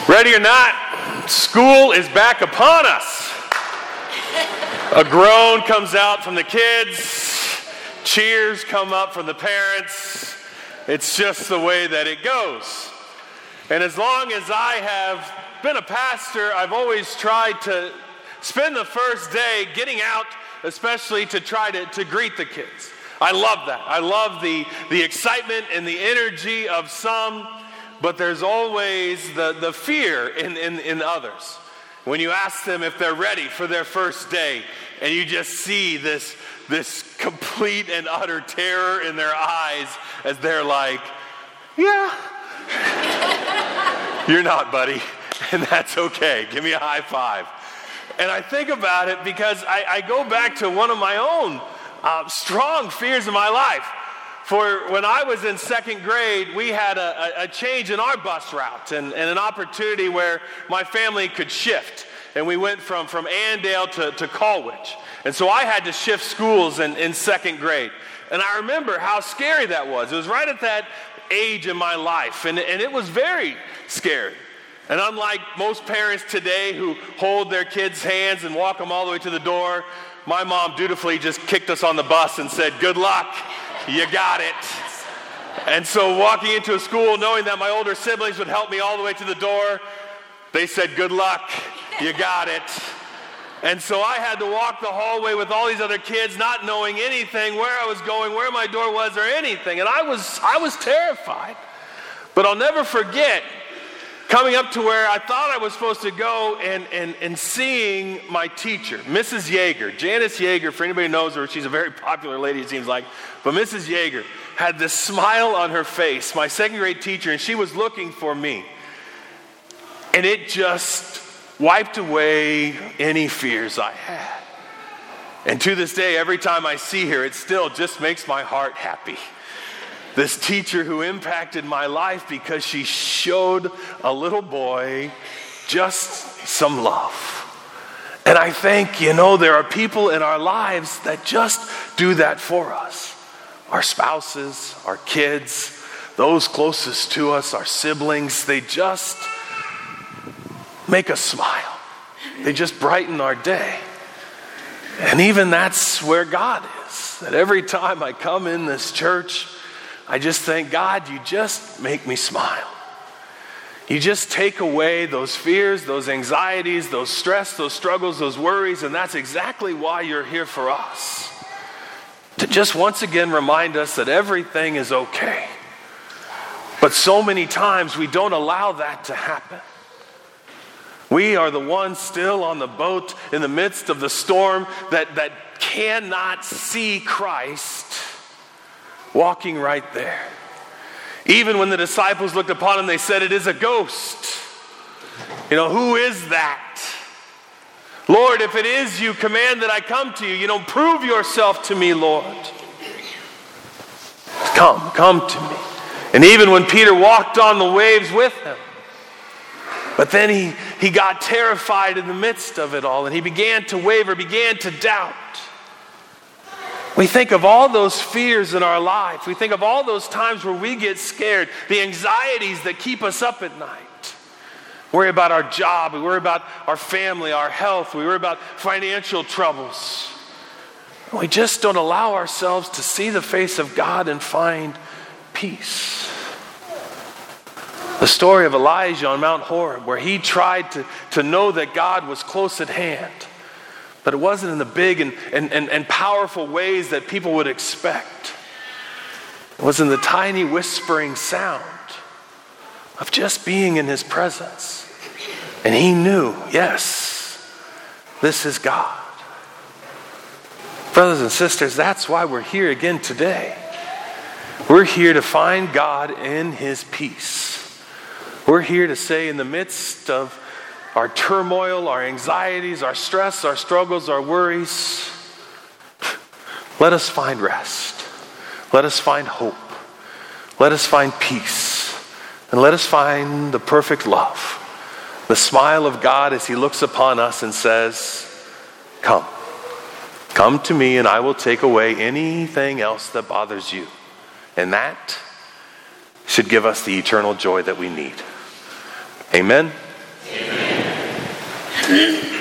Ready or not, school is back upon us. A groan comes out from the kids. Cheers come up from the parents. It's just the way that it goes. And as long as I have been a pastor, I've always tried to spend the first day getting out, especially to try to greet the kids. I love that. I love the excitement and the energy of some, but there's always the fear in others. When you ask them if they're ready for their first day, and you just see this complete and utter terror in their eyes as they're like, yeah. You're not, buddy, and that's okay. Give me a high five. And I think about it because I go back to one of my own strong fears in my life. For when I was in second grade, we had a change in our bus route and an opportunity where my family could shift. And we went from Andale to Colwich. And so I had to shift schools in second grade. And I remember how scary that was. It was right at that age in my life. And it was very scary. And unlike most parents today who hold their kids' hands and walk them all the way to the door, my mom dutifully just kicked us on the bus and said, good luck, you got it. And so walking into a school knowing that my older siblings would help me all the way to the door, they said, good luck, you got it. And so I had to walk the hallway with all these other kids, not knowing anything, where I was going, where my door was, or anything. And I was terrified. But I'll never forget coming up to where I thought I was supposed to go and seeing my teacher, Mrs. Yeager. Janice Yeager, for anybody who knows her, she's a very popular lady, it seems like. But Mrs. Yeager had this smile on her face, my second grade teacher, and she was looking for me. And it just wiped away any fears I had. And to this day, every time I see her, it still just makes my heart happy. This teacher who impacted my life because she showed a little boy just some love. And I think, there are people in our lives that just do that for us. Our spouses, our kids, those closest to us, our siblings, they just make us smile. They just brighten our day. And even that's where God is. That every time I come in this church, I just thank God, you just make me smile. You just take away those fears, those anxieties, those stress, those struggles, those worries, and that's exactly why you're here for us. To just once again remind us that everything is okay. But so many times we don't allow that to happen. We are the ones still on the boat in the midst of the storm that cannot see Christ walking right there. Even when the disciples looked upon him, they said, it is a ghost. Who is that? Lord, if it is you, command that I come to you. Prove yourself to me, Lord. Come to me. And even when Peter walked on the waves with him, but then he got terrified in the midst of it all, and he began to waver, began to doubt. We think of all those fears in our life. We think of all those times where we get scared, the anxieties that keep us up at night. We worry about our job, we worry about our family, our health, we worry about financial troubles. We just don't allow ourselves to see the face of God and find peace. The story of Elijah on Mount Horeb, where he tried to know that God was close at hand. But it wasn't in the big and powerful ways that people would expect. It was in the tiny whispering sound of just being in his presence. And he knew, yes, this is God. Brothers and sisters, that's why we're here again today. We're here to find God in his peace. We're here to say in the midst of our turmoil, our anxieties, our stress, our struggles, our worries, let us find rest. Let us find hope. Let us find peace. And let us find the perfect love. The smile of God as he looks upon us and says, come. Come to me and I will take away anything else that bothers you. And that should give us the eternal joy that we need. Amen. Amen.